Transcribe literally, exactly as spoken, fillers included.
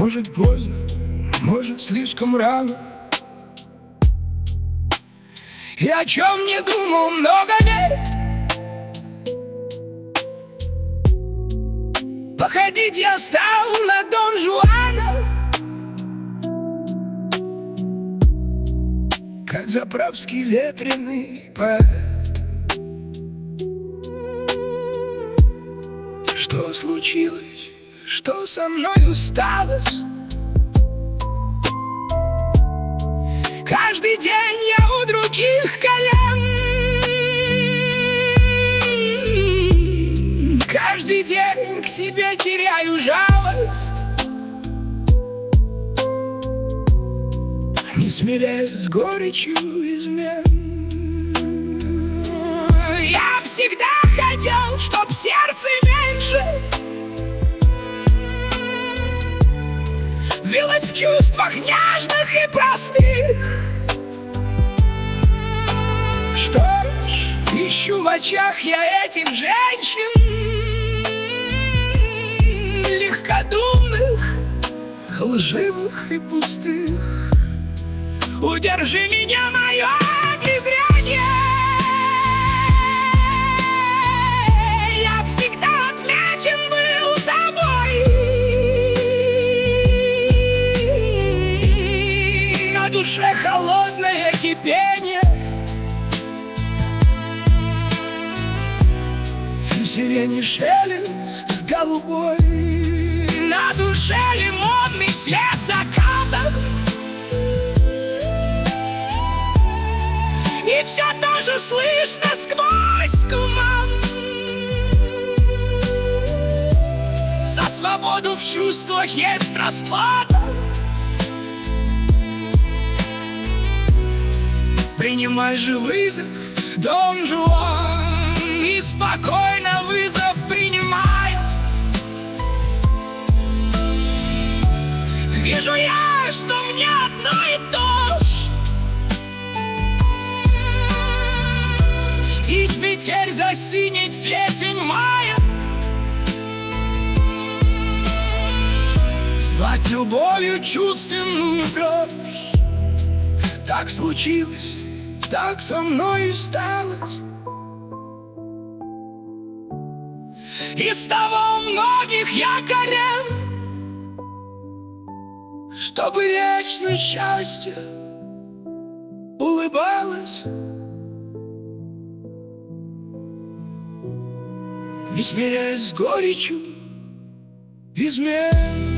Может поздно, может слишком рано. И о чем не думал много лет. Походить я стал на Дон Жуана, как заправский ветреный поэт. Что случилось? Что со мной сталось? Каждый день я у других колен. Каждый день к себе теряю жалость, не смиряясь с горечью измен. Я всегда хотел, чтоб сердце меньше билось в чувствах нежных и простых. Что ж, ищу в очах я этих женщин, легкодумных, лживых и пустых. Удержи меня, мое презрение. Я всегда отмечен был тобой. На душе холодное кипение. В сирене шелест голубой. На душе лимонный след заката. И все тоже слышно сквозь туман. За свободу в чувствах есть расплата. Принимай же вызов, Дон Жуан, и спокойно вызов принимай. Вижу я, что мне одно и то ж. Ждить метель засинить слетень мая. Звать любовью чувственную бровь. Так случилось, так со мной и сталось. Из того многих я колен, чтобы вечно счастье улыбалось, не смиряясь с горечью измен.